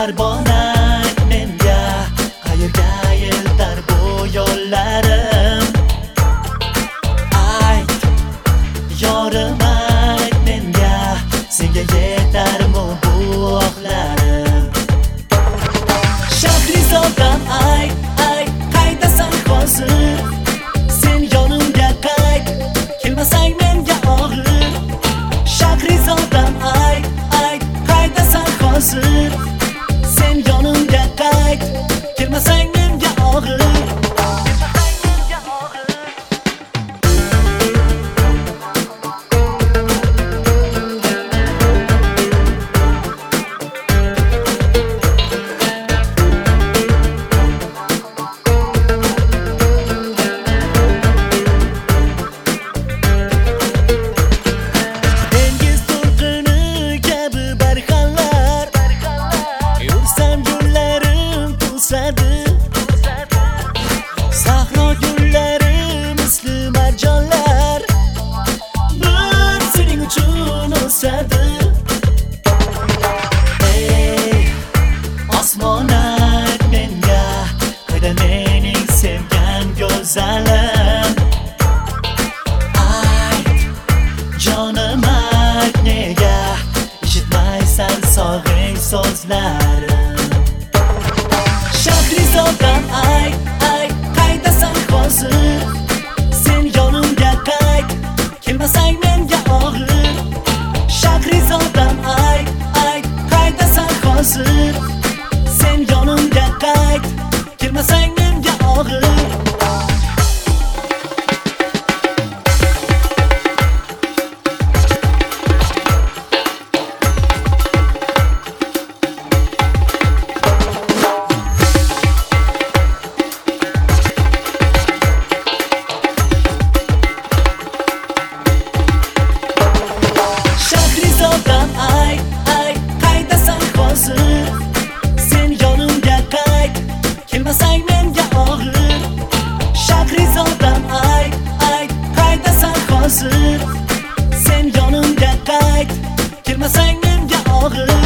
Sarbonang menga qayerga eltar bu yo'llarim. Ayt yorim, ayt menga, senga yetarmi bu oqlarim? Shahrizodam ayt, ayt qaydasan hozir? Sen yonimga qayt, kelmasang menga og'ir. Shahrizodam ayt, ayt qaydasan hozir? Sen yonimga qayt, kelmasang menga og'ir. Sahro gullari misli marjonlar bir sening uchun o'sadi. Ey osmon, ayt menga, qayda mening sevgan go'zalim? Ayt jonim, ayt nega eshitmaysan sog'ing so'zlarim? Shahrizodam ayt, ayt qaydasan hozir? Sen yonimga qayt, kelmasang menga og'ir. Shahrizodam ayt, ayt qaydasan hozir? Sen yonimga qayt, kelmasang menga og'ir. Shahrizodam ayt, ayt qaydasan hozir? Sen yonimga qayt, kelmasang menga og'ir. Shahrizodam ayt, ayt qaydasan hozir? Sen yonimga qayt, kelmasang menga og'ir.